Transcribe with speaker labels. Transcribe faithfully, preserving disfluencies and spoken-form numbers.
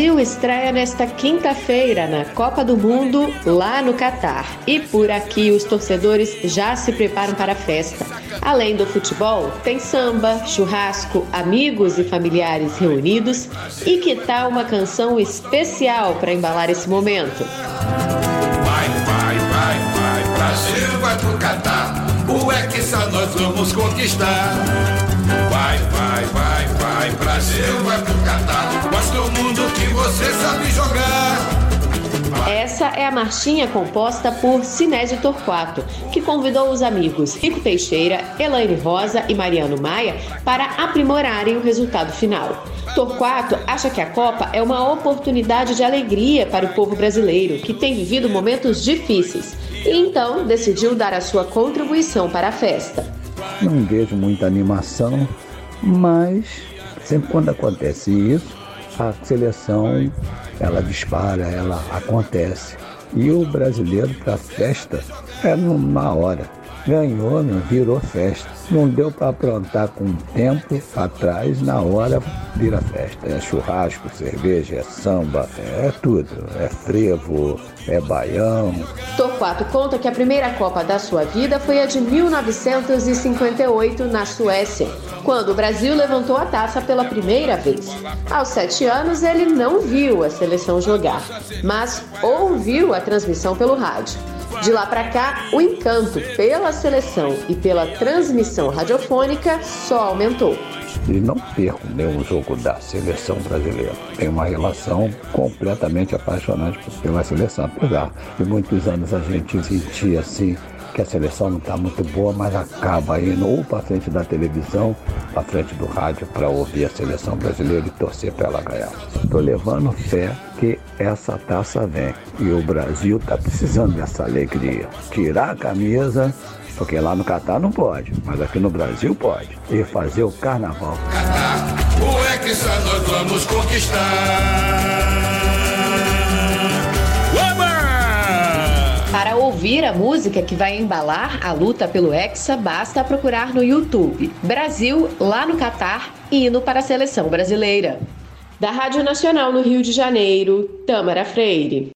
Speaker 1: Brasil estreia nesta quinta-feira na Copa do Mundo, lá no Catar. E por aqui os torcedores já se preparam para a festa. Além do futebol, tem samba, churrasco, amigos e familiares reunidos. E que tal uma canção especial para embalar esse momento?
Speaker 2: Vai, vai, vai, vai, Brasil vai pro Catar. O Hexa nós vamos conquistar. Vai, vai, vai, vai, Brasil vai pro Catar. Mostra o mundo que você sabe jogar.
Speaker 1: Essa é a marchinha composta por Sinésio Torquato, que convidou os amigos Rico Teixeira, Elaine Rosa e Mariano Maia para aprimorarem o resultado final. Torquato acha que a Copa é uma oportunidade de alegria para o povo brasileiro, que tem vivido momentos difíceis, e então decidiu dar a sua contribuição para a festa.
Speaker 3: Não vejo muita animação, mas sempre quando acontece isso, a seleção ela dispara, ela acontece. E o brasileiro para a festa é na hora. Ganhou, não virou festa. Não deu para aprontar com tempo atrás, na hora vira festa. É churrasco, cerveja, é samba, é tudo. É frevo, é baião.
Speaker 1: Torquato conta que a primeira Copa da sua vida foi a de mil novecentos e cinquenta e oito, na Suécia, quando o Brasil levantou a taça pela primeira vez. Aos sete anos, ele não viu a seleção jogar, mas ouviu a transmissão pelo rádio. De lá para cá, o encanto pela seleção e pela transmissão radiofônica só aumentou.
Speaker 3: E não perco nenhum jogo da seleção brasileira. Tem uma relação completamente apaixonante pela seleção. Apesar de muitos anos a gente sentir assim que a seleção não está muito boa, mas acaba indo ou para frente da televisão, para frente do rádio, para ouvir a seleção brasileira e torcer para ela ganhar. Estou levando fé que essa taça vem e o Brasil está precisando dessa alegria. Tirar a camisa, porque lá no Catar não pode, mas aqui no Brasil pode, e fazer o carnaval.
Speaker 2: Catar, o Hexa nós vamos conquistar.
Speaker 1: Para ouvir a música que vai embalar a luta pelo Hexa, basta procurar no YouTube Brasil lá no Catar, hino para a seleção brasileira. Da Rádio Nacional no Rio de Janeiro, Tâmara Freire.